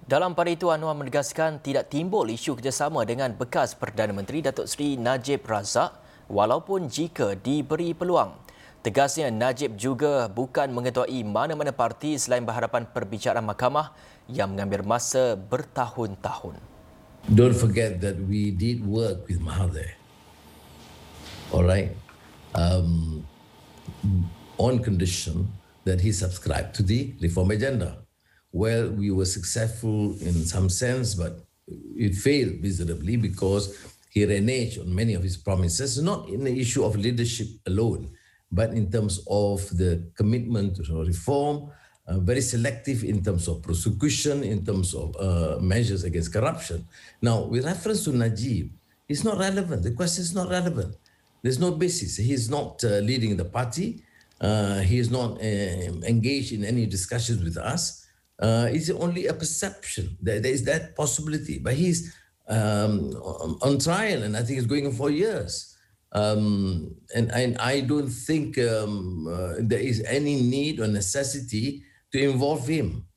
Dalam pada itu, Anwar menegaskan tidak timbul isu kerjasama dengan bekas Perdana Menteri Datuk Seri Najib Razak walaupun jika diberi peluang. Tegasnya, Najib juga bukan mengetuai mana-mana parti selain berhadapan perbicaraan mahkamah yang mengambil masa bertahun-tahun. Don't forget that we did work with Mahathir, all right, on condition that he subscribed to the reform agenda. Well, we were successful in some sense, but it failed miserably because he reneged on many of his promises, not in the issue of leadership alone, but in terms of the commitment to reform, very selective in terms of prosecution, in terms of measures against corruption. Now, with reference to Najib, it's not relevant. The question is not relevant. There's no basis. He's not leading the party. He is not engaged in any discussions with us. It's only a perception. There is that possibility. But he's on trial, and I think it's going on for years. And I don't think there is any need or necessity to involve him.